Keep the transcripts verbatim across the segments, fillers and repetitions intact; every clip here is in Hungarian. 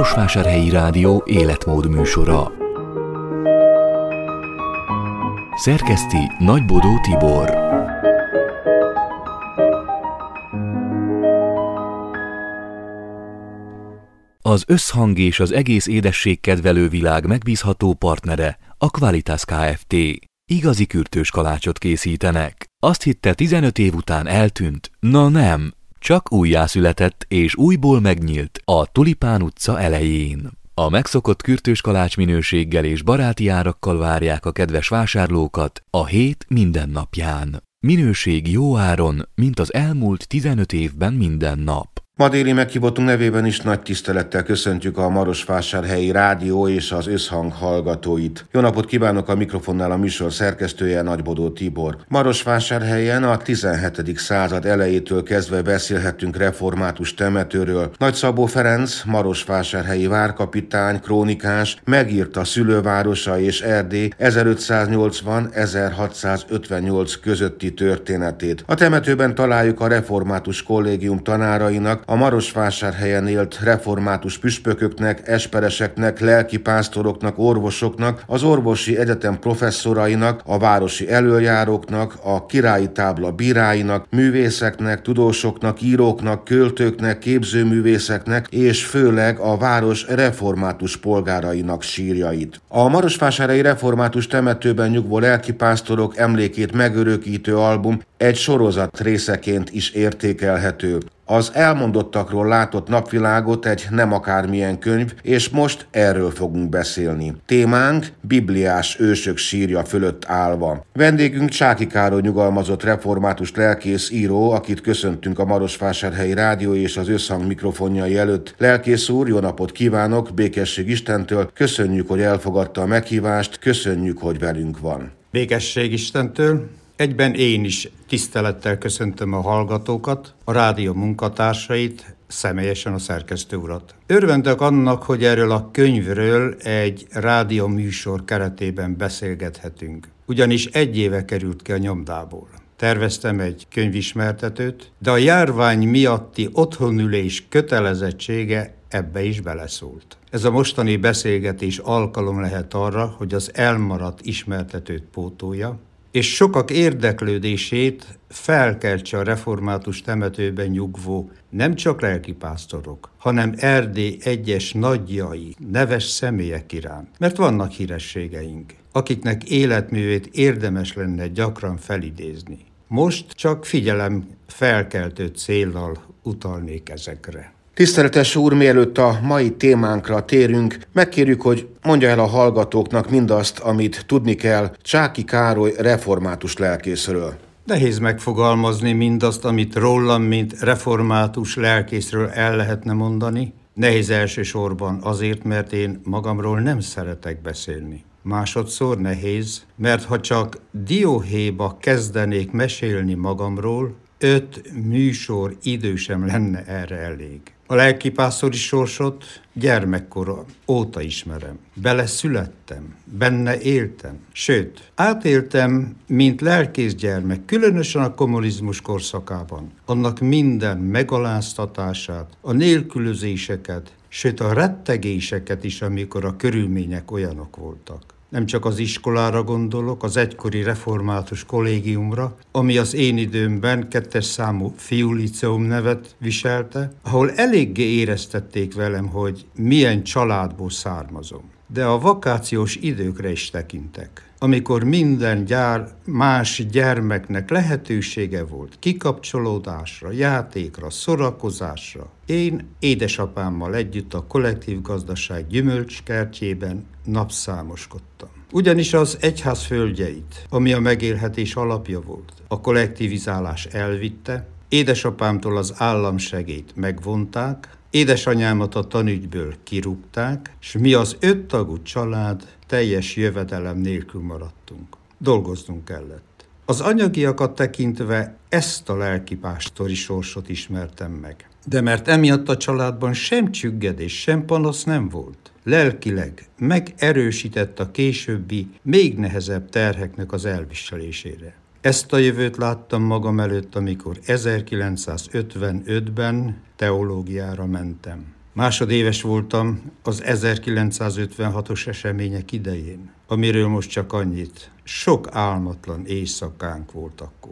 Marosvásárhelyi Rádió életmód műsora. Szerkeszti Nagybodó Tibor. Az Összhang és az egész édességkedvelő világ megbízható partnere a Qualitas Kft. Igazi kürtős kalácsot készítenek. Azt hitte, tizenöt év után eltűnt, na nem, csak újjászületett és újból megnyílt a Tulipán utca elején. A megszokott kürtős kalács minőséggel és baráti árakkal várják a kedves vásárlókat a hét minden napján. Minőség jó áron, mint az elmúlt tizenöt évben minden nap. Ma déli meghívottunk nevében is nagy tisztelettel köszöntjük a Marosvásárhelyi Rádió és az Összhang hallgatóit. Jó napot kívánok, a mikrofonnál a műsor szerkesztője Nagybodó Tibor. Marosvásárhelyen a tizenhetedik század elejétől kezdve beszélhetünk református temetőről. Nagy Szabó Ferenc, marosvásárhelyi várkapitány, krónikás megírta szülővárosa és Erdély ezerötszáznyolcvan-ezerhatszázötvennyolc közötti történetét. A temetőben találjuk a református kollégium tanárainak, a Marosvásárhelyen élt református püspököknek, espereseknek, lelkipásztoroknak, orvosoknak, az orvosi egyetem professzorainak, a városi elöljáróknak, a királyi tábla bíráinak, művészeknek, tudósoknak, íróknak, költőknek, képzőművészeknek és főleg a város református polgárainak sírjait. A Marosvásárhelyi református temetőben nyugvó lelkipásztorok emlékét megörökítő album egy sorozat részeként is értékelhető. Az elmondottakról látott napvilágot egy nem akármilyen könyv, és most erről fogunk beszélni. Témánk bibliás ősök sírja fölött állva. Vendégünk Csáky Károly nyugalmazott református lelkész író, akit köszöntünk a Marosvásárhelyi Rádió és az Összhang mikrofonjai előtt. Lelkész úr, jó napot kívánok, békesség Istentől, köszönjük, hogy elfogadta a meghívást, köszönjük, hogy velünk van. Békesség Istentől. Egyben én is tisztelettel köszöntöm a hallgatókat, a rádió munkatársait, személyesen a szerkesztő urat. Örvendek annak, hogy erről a könyvről egy rádió műsor keretében beszélgethetünk. Ugyanis egy éve került ki a nyomdából. Terveztem egy könyvismertetőt, de a járvány miatti otthonülés kötelezettsége ebbe is beleszólt. Ez a mostani beszélgetés alkalom lehet arra, hogy az elmaradt ismertetőt pótolja, és sokak érdeklődését felkeltse a református temetőben nyugvó nem csak lelkipásztorok, hanem Erdély egyes nagyjai, neves személyek iránt. Mert vannak hírességeink, akiknek életművét érdemes lenne gyakran felidézni. Most csak figyelem felkeltő céllal utalnék ezekre. Tiszteletes úr, mielőtt a mai témánkra térünk, megkérjük, hogy mondja el a hallgatóknak mindazt, amit tudni kell Csáky Károly református lelkészről. Nehéz megfogalmazni mindazt, amit rólam, mint református lelkészről el lehetne mondani. Nehéz elsősorban azért, mert én magamról nem szeretek beszélni. Másodszor nehéz, mert ha csak dióhéjba kezdenék mesélni magamról, öt műsor idő sem lenne erre elég. A lelkipásztori sorsot gyermekkora óta ismerem. Bele születtem, benne éltem. Sőt, átéltem, mint lelkészgyermek, különösen a kommunizmus korszakában. Annak minden megaláztatását, a nélkülözéseket, sőt a rettegéseket is, amikor a körülmények olyanok voltak. Nem csak az iskolára gondolok, az egykori református kollégiumra, ami az én időmben kettes számú fiúliceum nevet viselte, ahol eléggé éreztették velem, hogy milyen családból származom. De a vakációs időkre is tekintek, amikor minden gyár, más gyermeknek lehetősége volt kikapcsolódásra, játékra, szórakozásra. Én édesapámmal együtt a kollektív gazdaság gyümölcskertjében napszámoskodtam. Ugyanis az egyház földjeit, ami a megélhetés alapja volt, a kollektivizálás elvitte, édesapámtól az államsegélyt megvonták, édesanyámat a tanügyből kirúgták, és mi az öttagú család teljes jövedelem nélkül maradtunk. Dolgoznunk kellett. Az anyagiakat tekintve ezt a lelkipástori sorsot ismertem meg. De mert emiatt a családban sem csüggedés, sem panasz nem volt. Lelkileg megerősített a későbbi, még nehezebb terheknek az elviselésére. Ezt a jövőt láttam magam előtt, amikor ezerkilencszázötvenötben teológiára mentem. Másodéves voltam az ezerkilencszázötvenhatos események idején, amiről most csak annyit. Sok álmatlan éjszakánk volt akkor.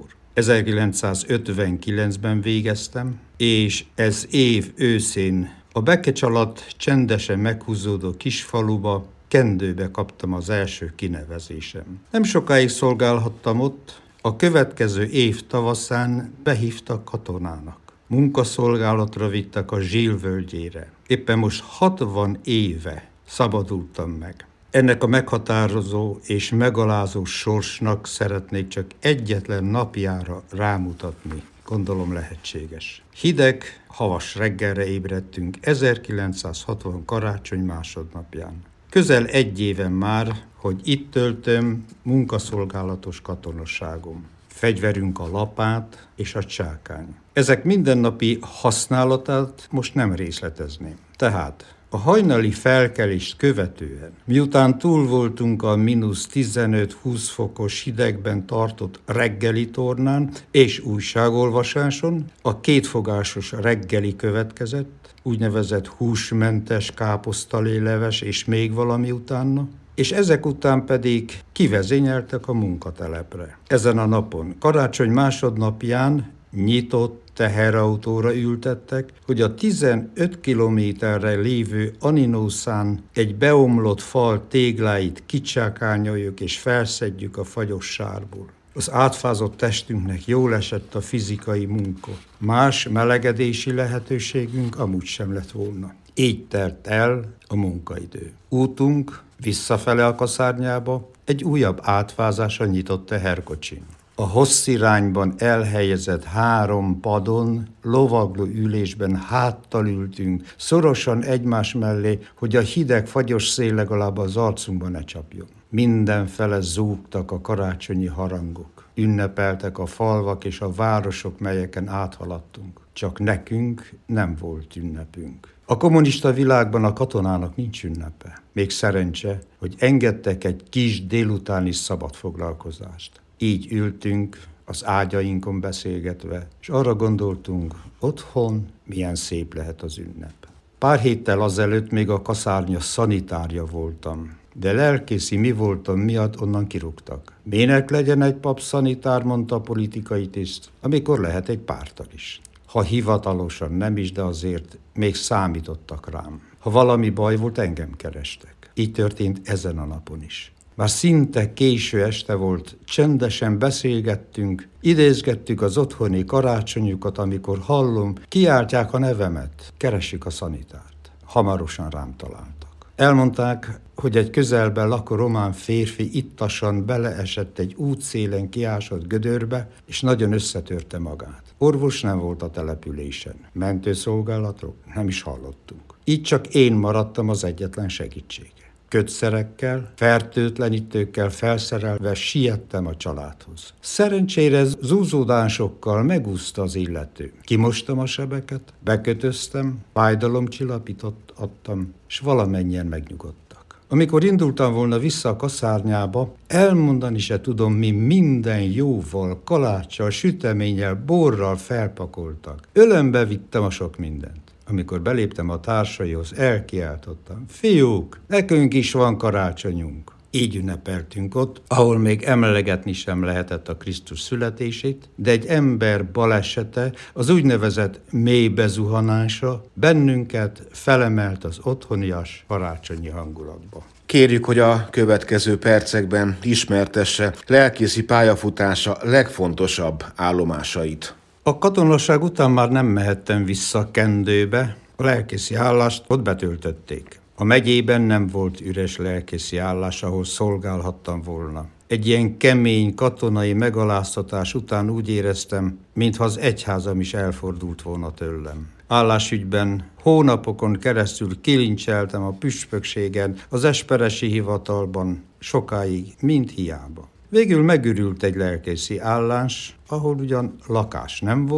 ezerkilencszázötvenkilencben végeztem, és ez év őszén a Bekecs alatt csendesen meghúzódó kisfaluba, Kendőbe kaptam az első kinevezésem. Nem sokáig szolgálhattam ott, a következő év tavaszán behívtak katonának. Munkaszolgálatra vittek a Zsil völgyére. Éppen most hatvan éve szabadultam meg. Ennek a meghatározó és megalázó sorsnak szeretnék csak egyetlen napjára rámutatni. Gondolom lehetséges. Hideg, havas reggelre ébredtünk ezerkilencszázhatvan karácsony másodnapján. Közel egy éven már, hogy itt töltöm munkaszolgálatos katonaságom. Fegyverünk a lapát és a csákány. Ezek mindennapi használatát most nem részletezném. Tehát a hajnali felkelést követően, miután túl voltunk a mínusz tizenöt-húsz fokos hidegben tartott reggeli tornán és újságolvasáson, a kétfogásos reggeli következett, úgynevezett húsmentes káposztaléleves és még valami utána, és ezek után pedig kivezényeltek a munkatelepre. Ezen a napon, karácsony másodnapján nyitott teherautóra ültettek, hogy a tizenöt kilométerre lévő Aninószán egy beomlott fal tégláit kicsákányoljuk és felszedjük a fagyos sárból. Az átfázott testünknek jól esett a fizikai munka. Más melegedési lehetőségünk amúgy sem lett volna. Így telt el a munkaidő. Útunk visszafele a kaszárnyába egy újabb átfázásra nyitott teherkocsin. A hosszirányban elhelyezett három padon, lovagló ülésben háttal ültünk, szorosan egymás mellé, hogy a hideg, fagyos szél legalább az arcunkba ne csapjon. Mindenfele zúgtak a karácsonyi harangok. Ünnepeltek a falvak és a városok, melyeken áthaladtunk. Csak nekünk nem volt ünnepünk. A kommunista világban a katonának nincs ünnepe. Még szerencse, hogy engedtek egy kis délutáni szabadfoglalkozást. Így ültünk az ágyainkon beszélgetve, és arra gondoltunk, otthon milyen szép lehet az ünnep. Pár héttel azelőtt még a kaszárnya szanitárja voltam, de lelkészi mi voltam miatt onnan kirúgtak. Minek legyen egy pap szanitár, mondta a politikai tiszt, amikor lehet egy pártag is. Ha hivatalosan nem is, de azért még számítottak rám. Ha valami baj volt, engem kerestek. Így történt ezen a napon is. Már szinte késő este volt, csendesen beszélgettünk, idézgettük az otthoni karácsonyukat, amikor hallom, kiáltják a nevemet, keressük a szanitárt. Hamarosan rám találtak. Elmondták, hogy egy közelben lakó román férfi ittasan beleesett egy útszélen kiásott gödörbe, és nagyon összetörte magát. Orvos nem volt a településen, mentőszolgálatról nem is hallottunk. Így csak én maradtam az egyetlen segítsége. Kötszerekkel, fertőtlenítőkkel felszerelve siettem a családhoz. Szerencsére zúzódásokkal megúszta az illető. Kimostam a sebeket, bekötöztem, fájdalomcsillapítót adtam, és valamennyien megnyugodtak. Amikor indultam volna vissza a kaszárnyába, elmondani se tudom, mi minden jóval, kaláccsal, süteménnyel, borral felpakoltak. Ölömbe vittem a sok mindent. Amikor beléptem a társaihoz, elkiáltottam, fiúk, nekünk is van karácsonyunk. Így ünnepeltünk ott, ahol még emlegetni sem lehetett a Krisztus születését, de egy ember balesete, az úgynevezett mély bezuhanása bennünket felemelt az otthonias karácsonyi hangulatba. Kérjük, hogy a következő percekben ismertesse lelkészi pályafutása legfontosabb állomásait. A katonaság után már nem mehettem vissza Kendőbe, a lelkészi állást ott betöltötték. A megyében nem volt üres lelkészi állás, ahol szolgálhattam volna. Egy ilyen kemény katonai megaláztatás után úgy éreztem, mintha az egyházam is elfordult volna tőlem. Állásügyben hónapokon keresztül kilincseltem a püspökségen, az esperesi hivatalban, sokáig mind hiába. Végül megürült egy lelkészi állás, ahol ugyan lakás nem volt,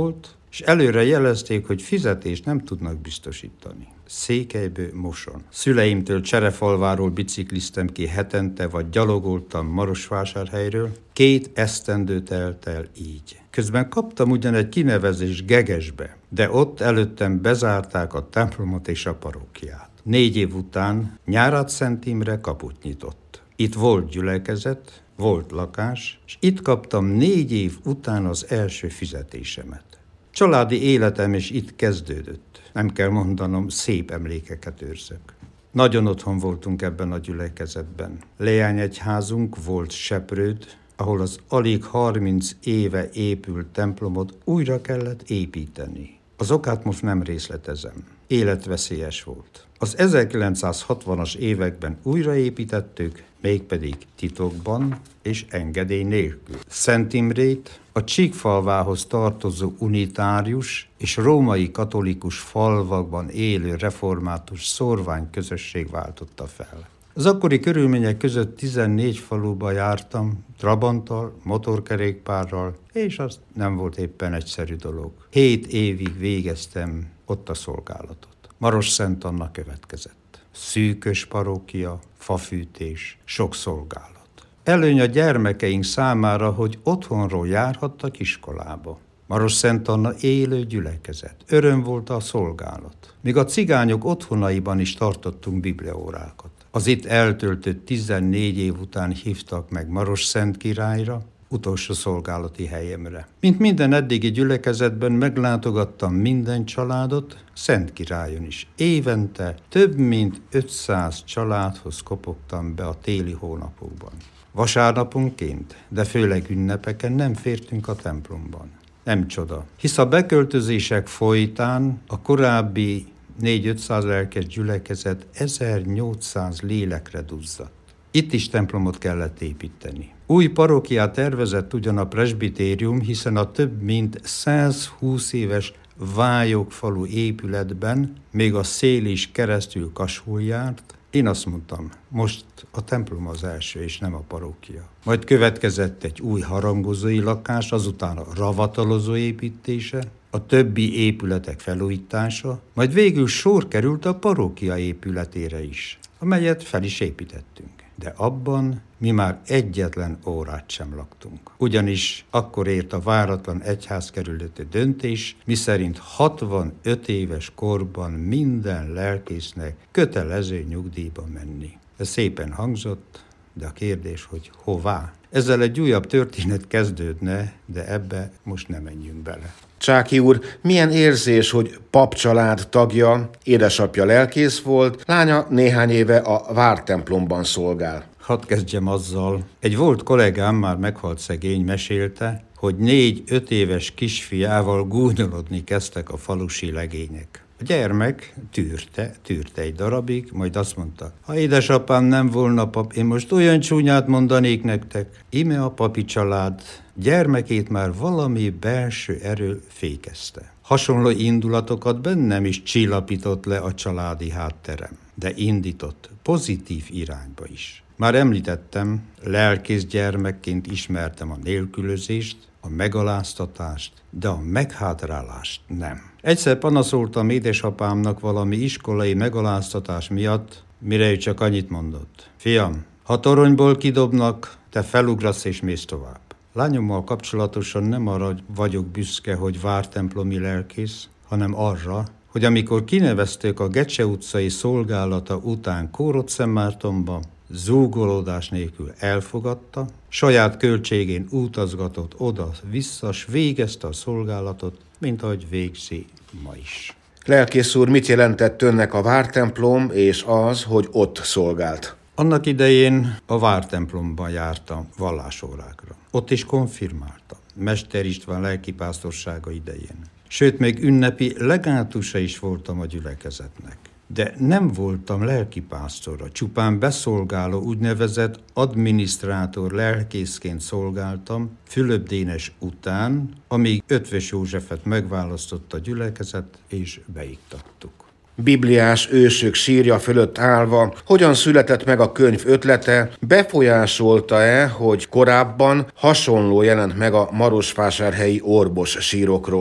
és előre jelezték, hogy fizetést nem tudnak biztosítani. Székelyből Moson. Szüleimtől Cserefalváról bicikliztem ki hetente, vagy gyalogoltam Marosvásárhelyről. Két esztendő telt el így. Közben kaptam ugyan egy kinevezést Gegesbe, de ott előttem bezárták a templomot és a parókiát. Négy év után Nyárádszent Imre kaput nyitott. Itt volt gyülekezet, volt lakás, és itt kaptam négy év után az első fizetésemet. Családi életem is itt kezdődött. Nem kell mondanom, szép emlékeket őrzök. Nagyon otthon voltunk ebben a gyülekezetben. Leányegyházunk volt Seprőd, ahol az alig harminc éve épült templomot újra kellett építeni. Az okát most nem részletezem. Életveszélyes volt. Az ezerkilencszázhatvanas években újraépítettük, mégpedig titokban és engedély nélkül. Szent Imrét a Csíkfalvához tartozó unitárius és római katolikus falvakban élő református szórványközösség váltotta fel. Az akkori körülmények között tizennégy faluba jártam, trabanttal, motorkerékpárral, és az nem volt éppen egyszerű dolog. Hét évig végeztem ott a szolgálatot. Marosszent Anna következett. Szűkös parókia, fafűtés, sok szolgálat. Előny a gyermekeink számára, hogy otthonról járhattak iskolába. Marosszent Anna élő gyülekezet. Öröm volt a szolgálat. Míg a cigányok otthonaiban is tartottunk bibliaórákat. Az itt eltöltött tizennégy év után hívtak meg Marosszent királyra, utolsó szolgálati helyemre. Mint minden eddigi gyülekezetben meglátogattam minden családot, Szent Királyon is. Évente több mint ötszáz családhoz kopogtam be a téli hónapokban. Vasárnaponként, de főleg ünnepeken nem fértünk a templomban. Nem csoda, hisz a beköltözések folytán a korábbi négy-ötszáz lelkes gyülekezet ezernyolcszáz lélekre duzzadt. Itt is templomot kellett építeni. Új parókiát tervezett ugyan a presbitérium, hiszen a több mint százhúsz éves Vályogfalu épületben még a szél is keresztül Kasul járt. Én azt mondtam, most a templom az első, és nem a parókia. Majd következett egy új harangozói lakás, azután a ravatalozó építése, a többi épületek felújítása, majd végül sor került a parókia épületére is, amelyet fel is építettünk. De abban mi már egyetlen órát sem laktunk. Ugyanis akkor ért a váratlan egyházkerületi döntés, miszerint hatvanöt éves korban minden lelkésznek kötelező nyugdíjba menni. Ez szépen hangzott, de a kérdés, hogy hová? Ezzel egy újabb történet kezdődne, de ebbe most nem menjünk bele. Csáky úr, milyen érzés, hogy papcsalád tagja, édesapja lelkész volt, lánya néhány éve a vártemplomban szolgál? Hadd kezdjem azzal. Egy volt kollégám, már meghalt szegény, mesélte, hogy négy-öt éves kisfiával gúnyolodni kezdtek a falusi legények. A gyermek tűrte, tűrte egy darabig, majd azt mondta, ha édesapám nem volna pap, én most olyan csúnyát mondanék nektek. Íme a papi család gyermekét már valami belső erő fékezte. Hasonló indulatokat bennem is csillapított le a családi hátterem, de indított pozitív irányba is. Már említettem, lelkész gyermekként ismertem a nélkülözést, a megaláztatást, de a meghátrálást nem. Egyszer panaszoltam édesapámnak valami iskolai megaláztatás miatt, mire ő csak annyit mondott. Fiam, ha toronyból kidobnak, te felugrasz és mész tovább. Lányommal kapcsolatosan nem arra vagyok büszke, hogy vártemplomi lelkész, hanem arra, hogy amikor kinevezték a Gecse utcai szolgálata után Kórodszentmártonba, zúgolódás nélkül elfogadta, saját költségén utazgatott oda-vissza, s végezte a szolgálatot, mint ahogy végzi ma is. Lelkész úr, mit jelentett önnek a vártemplom és az, hogy ott szolgált? Annak idején a vártemplomban jártam vallásórákra. Ott is konfirmáltam, Mester István lelkipásztorsága idején. Sőt, még ünnepi legátusa is voltam a gyülekezetnek. De nem voltam lelkipásztora, csupán beszolgáló úgynevezett adminisztrátor lelkészként szolgáltam Fülöp Dénes után, amíg Ötvös Józsefet megválasztott a gyülekezet, és beiktattuk. Bibliás ősök sírja fölött állva, hogyan született meg a könyv ötlete, befolyásolta-e, hogy korábban hasonló jelent meg a marosvásárhelyi orvos sírokról?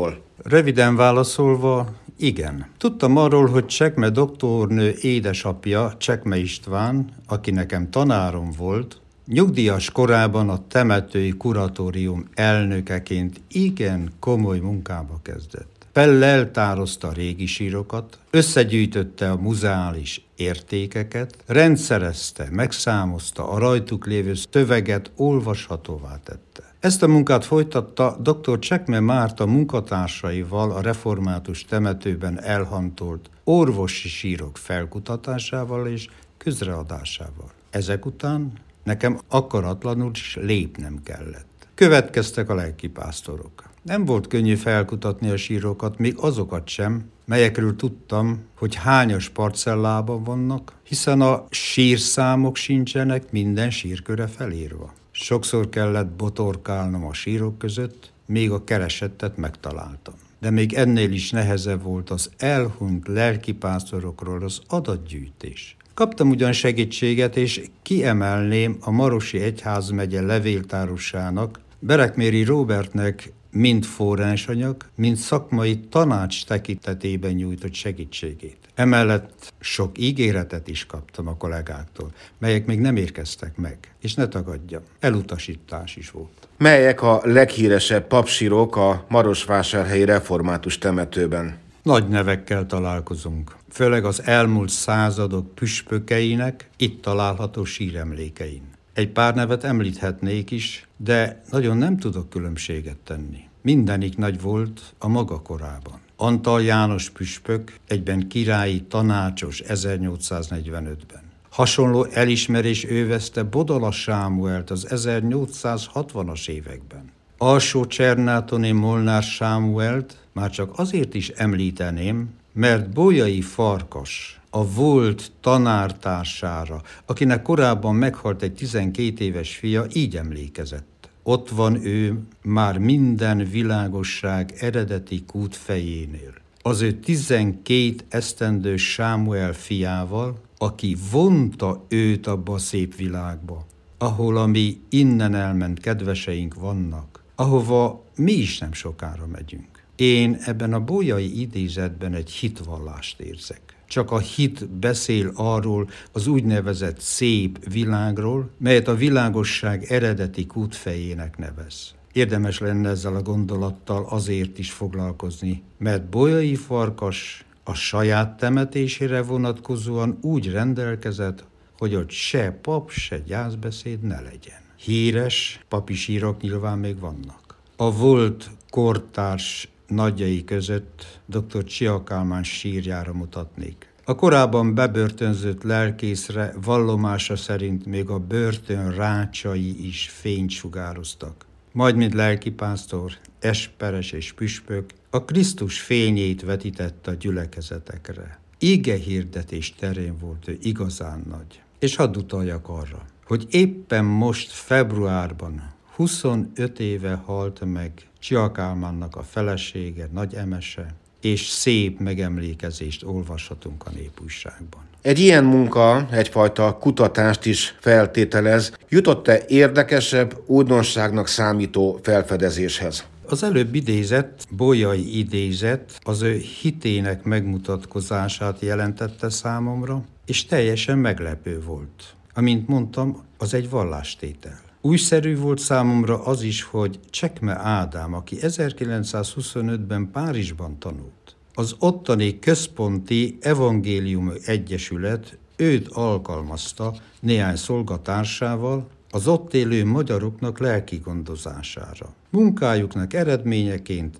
Röviden válaszolva, igen. Tudtam arról, hogy Csekme doktornő édesapja, Csekme István, aki nekem tanárom volt, nyugdíjas korában a temetői kuratórium elnökeként igen komoly munkába kezdett. Leltározta a régi sírokat, összegyűjtötte a muzeális értékeket, rendszerezte, megszámozta, a rajtuk lévő szöveget olvashatóvá tette. Ezt a munkát folytatta dr. Csekme Márta munkatársaival a református temetőben elhantolt orvosi sírok felkutatásával és közreadásával. Ezek után nekem akaratlanul is lépnem kellett. Következtek a lelkipásztorok. Nem volt könnyű felkutatni a sírokat, még azokat sem, melyekről tudtam, hogy hányas parcellában vannak, hiszen a sírszámok sincsenek minden sírköre felírva. Sokszor kellett botorkálnom a sírok között, még a keresettet megtaláltam. De még ennél is nehezebb volt az elhunyt lelkipásztorokról az adatgyűjtés. Kaptam ugyan segítséget, és kiemelném a Marosi Egyházmegye levéltárosának, Berekméri Róbertnek mind forrásanyag, mind szakmai tanács tekintetében nyújtott segítségét. Emellett sok ígéretet is kaptam a kollégáktól, melyek még nem érkeztek meg, és ne tagadjam, elutasítás is volt. Melyek a leghíresebb papsírok a marosvásárhelyi református temetőben? Nagy nevekkel találkozunk, főleg az elmúlt századok püspökeinek itt található síremlékein. Egy pár nevet említhetnék is, de nagyon nem tudok különbséget tenni. Mindenik nagy volt a maga korában. Antal János püspök, egyben királyi tanácsos ezernyolcszáznegyvenötben. Hasonló elismerés övezte Bodala Sámuelt az ezernyolcszázhatvanas években. Alsó Csernátoni Molnár Sámuelt már csak azért is említeném, mert Bolyai Farkas, a volt tanártársára, akinek korábban meghalt egy tizenkét éves fia, így emlékezett. Ott van ő már minden világosság eredeti kút fejénél. Az ő tizenkét esztendős Sámuel fiával, aki vonta őt abba a szép világba, ahol a mi innen elment kedveseink vannak, ahova mi is nem sokára megyünk. Én ebben a bolyai idézetben egy hitvallást érzek. Csak a hit beszél arról az úgynevezett szép világról, melyet a világosság eredeti kútfejének nevez. Érdemes lenne ezzel a gondolattal azért is foglalkozni, mert Bolyai Farkas a saját temetésére vonatkozóan úgy rendelkezett, hogy ott se pap, se gyászbeszéd ne legyen. Híres papi sírok nyilván még vannak. A volt kortárs nagyjai között dr. Csia Kálmán sírjára mutatnék. A korábban bebörtönzött lelkészre vallomása szerint még a börtön rácsai is fényt sugároztak. Majd, mint lelkipásztor, esperes és püspök, a Krisztus fényét vetítette a gyülekezetekre. Ige hirdetés terén volt ő igazán nagy. És hadd utaljak arra, hogy éppen most februárban huszonöt éve halt meg Csia Kálmánnak a felesége, Nagy Emese, és szép megemlékezést olvashatunk a Népújságban. Egy ilyen munka egyfajta kutatást is feltételez. Jutott-e érdekesebb, újdonságnak számító felfedezéshez? Az előbb idézett, bolyai idézet az ő hitének megmutatkozását jelentette számomra, és teljesen meglepő volt. Amint mondtam, az egy vallástétel. Újszerű volt számomra az is, hogy Csekme Ádám, aki ezerkilencszázhuszonötben Párizsban tanult, az ottani központi evangélium egyesület őt alkalmazta néhány szolgatársával az ott élő magyaroknak lelki gondozására. Munkájuknak eredményeként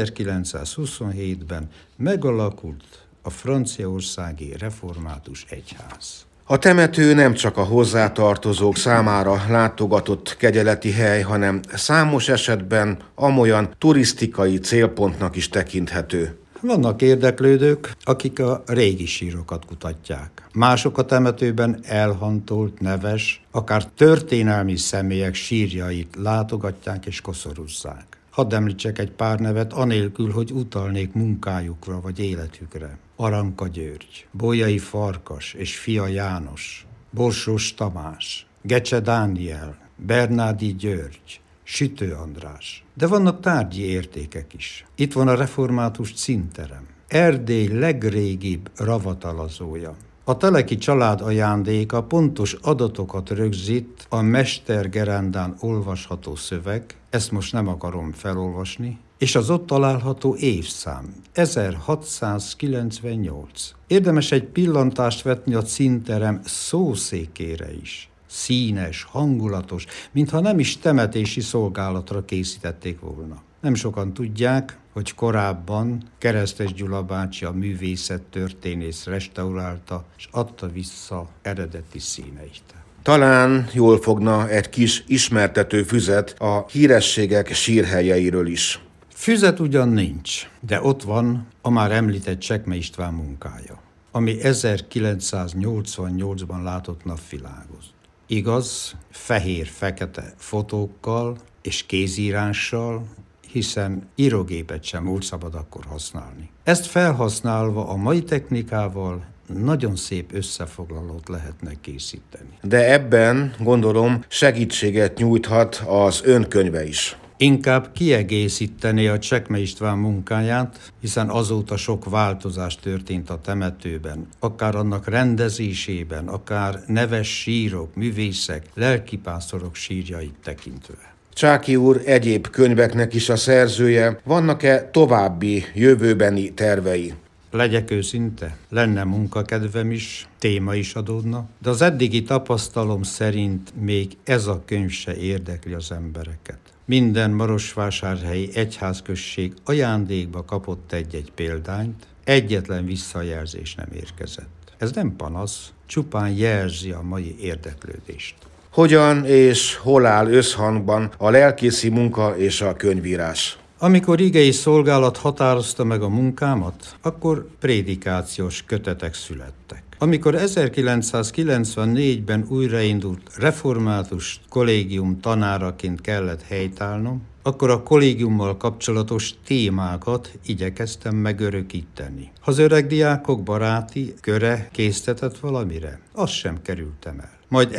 ezerkilencszázhuszonhétben megalakult a franciaországi református egyház. A temető nem csak a hozzátartozók számára látogatott kegyeleti hely, hanem számos esetben amolyan turisztikai célpontnak is tekinthető. Vannak érdeklődők, akik a régi sírokat kutatják. Mások a temetőben elhantolt, neves, akár történelmi személyek sírjait látogatják és koszorúzzák. Hadd említsek egy pár nevet, anélkül, hogy utalnék munkájukra vagy életükre. Aranka György, Bolyai Farkas és fia János, Borsós Tamás, Gecse Dániel, Bernádi György, Sütő András. De vannak tárgyi értékek is. Itt van a református színterem. Erdély legrégibb ravatalazója. A Teleki család ajándéka pontos adatokat rögzít a mestergerendán olvasható szöveg, ezt most nem akarom felolvasni, és az ott található évszám, ezerhatszázkilencvennyolc. Érdemes egy pillantást vetni a színterem szószékére is. Színes, hangulatos, mintha nem is temetési szolgálatra készítették volna. Nem sokan tudják, hogy korábban Keresztes Gyula bácsi, a művészettörténész restaurálta, és adta vissza eredeti színeit. Talán jól fogna egy kis ismertető füzet a hírességek sírhelyeiről is. Füzet ugyan nincs, de ott van a már említett Csekme István munkája, ami ezerkilencszáznyolcvannyolcban látott napvilágot. Igaz, fehér-fekete fotókkal és kézírással, hiszen írógépet sem volt szabad akkor használni. Ezt felhasználva a mai technikával nagyon szép összefoglalót lehetne készíteni. De ebben, gondolom, segítséget nyújthat az önkönyve is. Inkább kiegészítené a Csekme István munkáját, hiszen azóta sok változás történt a temetőben, akár annak rendezésében, akár neves sírok, művészek, lelkipásztorok sírjait tekintve. Csáky úr egyéb könyveknek is a szerzője, vannak-e további jövőbeni tervei? Legyek őszinte, lenne munkakedvem is, téma is adódna, de az eddigi tapasztalom szerint még ez a könyv se érdekli az embereket. Minden marosvásárhelyi egyházközség ajándékba kapott egy-egy példányt, egyetlen visszajelzés nem érkezett. Ez nem panasz, csupán jelzi a mai érdeklődést. Hogyan és hol áll összhangban a lelkészi munka és a könyvírás? Amikor igei szolgálat határozta meg a munkámat, akkor prédikációs kötetek születtek. Amikor ezerkilencszázkilencvennégyben újraindult református kollégium tanáraként kellett helytállnom, akkor a kollégiummal kapcsolatos témákat igyekeztem megörökíteni. Ha az öreg diákok baráti köre késztetett valamire, azt sem kerültem el. Majd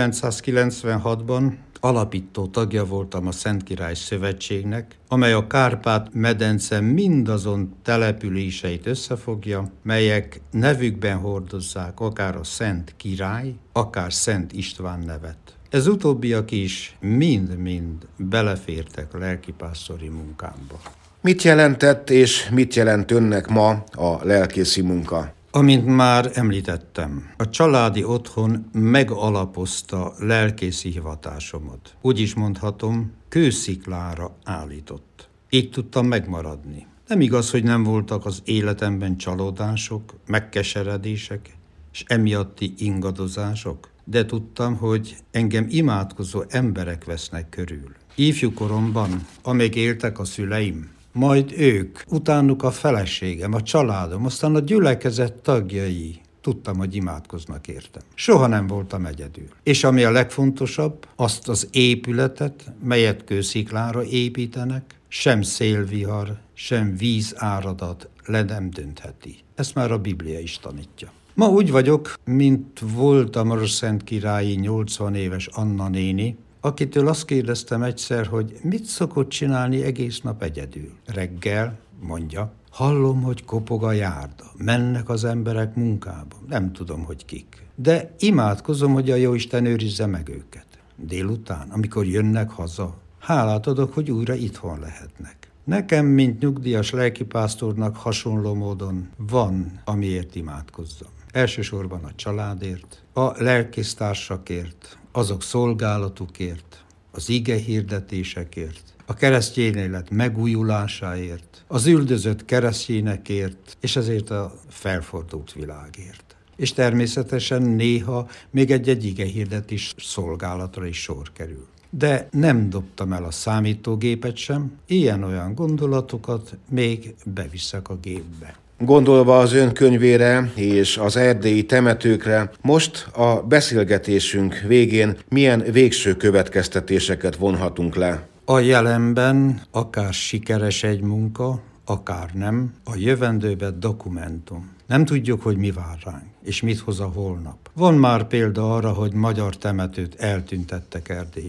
ezerkilencszázkilencvenhatban alapító tagja voltam a Szentkirály Szövetségnek, amely a Kárpát-medence mindazon településeit összefogja, melyek nevükben hordozzák akár a Szent Király, akár Szent István nevet. Ez utóbbiak is mind-mind belefértek a lelkipásztori munkámba. Mit jelentett és mit jelent önnek ma a lelkészi munka? Amint már említettem, a családi otthon megalapozta lelkészi hivatásomat. Úgy is mondhatom, kősziklára állított. Így tudtam megmaradni. Nem igaz, hogy nem voltak az életemben csalódások, megkeseredések és emiatti ingadozások, de tudtam, hogy engem imádkozó emberek vesznek körül. Ifjú koromban, amíg éltek a szüleim, majd ők, utánuk a feleségem, a családom, aztán a gyülekezet tagjai, tudtam, hogy imádkoznak értem. Soha nem voltam egyedül. És ami a legfontosabb, azt az épületet, melyet kősziklára építenek, sem szélvihar, sem vízáradat le nem döntheti. Ezt már a Biblia is tanítja. Ma úgy vagyok, mint volt a Marosszent-királyi nyolcvan éves Anna néni, akitől azt kérdeztem egyszer, hogy mit szokott csinálni egész nap egyedül. Reggel, mondja, hallom, hogy kopog a járda, mennek az emberek munkába, nem tudom, hogy kik. De imádkozom, hogy a Jóisten őrizze meg őket. Délután, amikor jönnek haza, hálát adok, hogy újra itthon lehetnek. Nekem, mint nyugdíjas lelkipásztornak hasonló módon van, amiért imádkozzam. Elsősorban a családért, a lelkésztársakért, azok szolgálatukért, az ige hirdetésekért, a keresztény élet megújulásáért, az üldözött keresztényekért, és ezért a felfordult világért. És természetesen néha még egy-egy ige hirdetés szolgálatra is sor kerül. De nem dobtam el a számítógépet sem, ilyen-olyan gondolatokat még beviszek a gépbe. Gondolva az ön könyvére és az erdélyi temetőkre, most a beszélgetésünk végén milyen végső következtetéseket vonhatunk le? A jelenben akár sikeres egy munka, akár nem, a jövendőben dokumentum. Nem tudjuk, hogy mi vár ránk, és mit hoz a holnap. Van már példa arra, hogy magyar temetőt eltüntettek Erdélyben.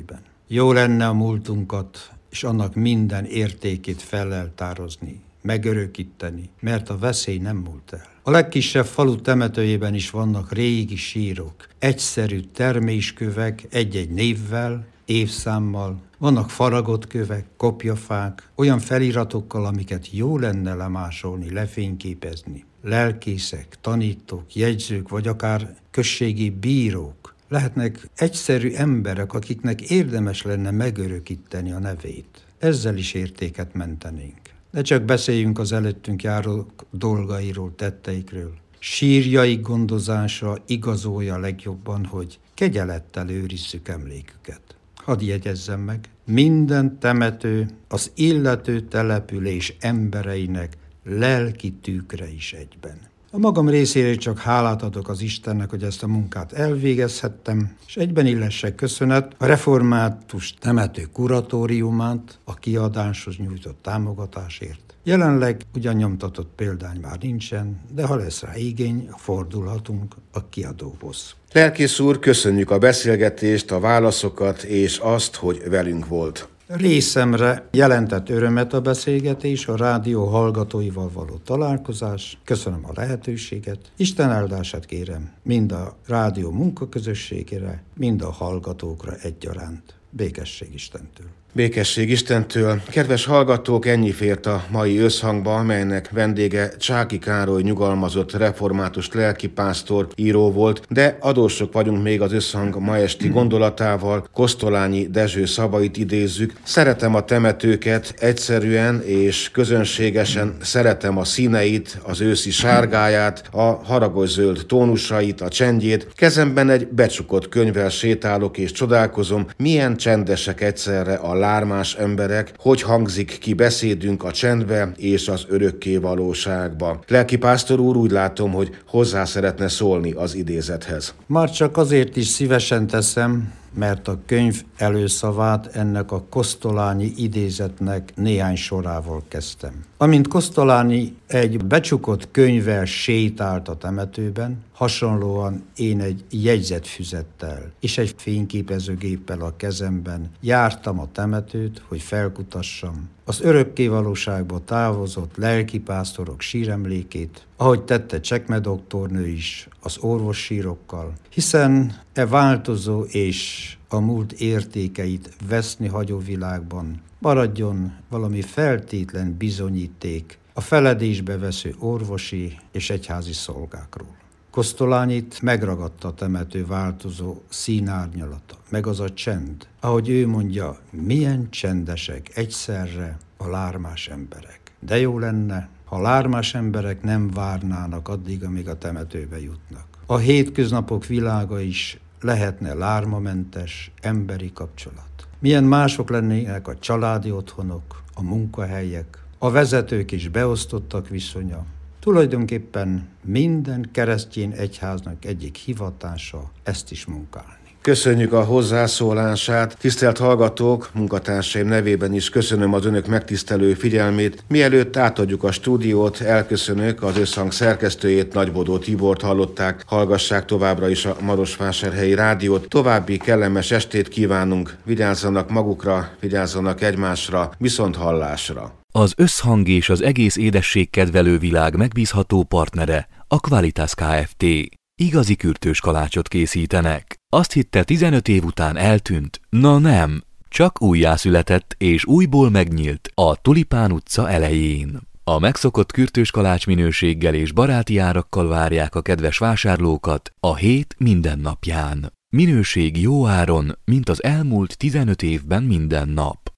Jó lenne a múltunkat és annak minden értékét feleltározni, megörökíteni, mert a veszély nem múlt el. A legkisebb falu temetőjében is vannak régi sírok, egyszerű terméskövek egy-egy névvel, évszámmal, vannak faragott kövek, kopjafák, olyan feliratokkal, amiket jó lenne lemásolni, lefényképezni. Lelkészek, tanítók, jegyzők, vagy akár községi bírók lehetnek egyszerű emberek, akiknek érdemes lenne megörökíteni a nevét. Ezzel is értéket mentenénk. Ne csak beszéljünk az előttünk járó dolgairól, tetteikről. Sírjaik gondozása igazolja legjobban, hogy kegyelettel őrizzük emléküket. Hadd jegyezzem meg, minden temető az illető település embereinek lelki tükre is egyben. A magam részéről csak hálát adok az Istennek, hogy ezt a munkát elvégezhettem, és egyben illesek köszönet a református temető kuratóriumát a kiadáshoz nyújtott támogatásért. Jelenleg ugyan nyomtatott példány már nincsen, de ha lesz rá igény, fordulhatunk a kiadóhoz. Lelkész úr, köszönjük a beszélgetést, a válaszokat és azt, hogy velünk volt. Részemre jelentett örömet a beszélgetés, a rádió hallgatóival való találkozás. Köszönöm a lehetőséget. Isten áldását kérem mind a rádió munkaközösségére, mind a hallgatókra egyaránt. Békesség Istentől. Békesség Istentől. Kedves hallgatók, ennyi fért a mai összhangba, melynek vendége Csáky Károly nyugalmazott református lelkipásztor, író volt, de adósok vagyunk még az összhang ma esti gondolatával, Kosztolányi Dezső szavait idézzük. Szeretem a temetőket, egyszerűen és közönségesen szeretem a színeit, az őszi sárgáját, a haragos zöld tónusait, a csendjét. Kezemben egy becsukott könyvvel sétálok és csodálkozom, milyen csendesek egyszerre a lármás emberek, hogy hangzik ki beszédünk a csendbe és az örökké valóságba. Lelkipásztor úr, úgy látom, hogy hozzá szeretne szólni az idézethez. Már csak azért is szívesen teszem, mert a könyv előszavát ennek a kosztolányi idézetnek néhány sorával kezdtem. Amint Kosztolányi egy becsukott könyvvel sétált a temetőben, hasonlóan én egy jegyzetfüzettel és egy fényképezőgéppel a kezemben jártam a temetőt, hogy felkutassam az örökké valóságba távozott lelkipásztorok síremlékét, ahogy tette Csekme doktornő is az orvossírokkal, hiszen e változó és a múlt értékeit veszni hagyó világban maradjon valami feltétlen bizonyíték a feledésbe vesző orvosi és egyházi szolgákról. Kosztolányit megragadta a temető változó színárnyalata, meg az a csend, ahogy ő mondja, milyen csendesek egyszerre a lármás emberek. De jó lenne, ha lármás emberek nem várnának addig, amíg a temetőbe jutnak. A hétköznapok világa is lehetne lármamentes emberi kapcsolat. Milyen mások lennének a családi otthonok, a munkahelyek, a vezetők és beosztottak viszonya. Tulajdonképpen minden keresztény egyháznak egyik hivatása ezt is munkálni. Köszönjük a hozzászólását. Tisztelt hallgatók, munkatársaim nevében is köszönöm az önök megtisztelő figyelmét. Mielőtt átadjuk a stúdiót, elköszönök, az összhang szerkesztőjét, Nagybodó Tibort hallották. Hallgassák továbbra is a Marosvásárhelyi Rádiót. További kellemes estét kívánunk. Vigyázzanak magukra, vigyázzanak egymásra, viszont hallásra. Az összhang és az egész édesség kedvelő világ megbízható partnere a Qualitas Kft. Igazi kürtős kalácsot készítenek. Azt hitte, tizenöt év után eltűnt. Na nem, csak újjászületett és újból megnyílt a Tulipán utca elején. A megszokott kürtős kalács minőséggel és baráti árakkal várják a kedves vásárlókat a hét minden napján. Minőség jó áron, mint az elmúlt tizenöt évben minden nap.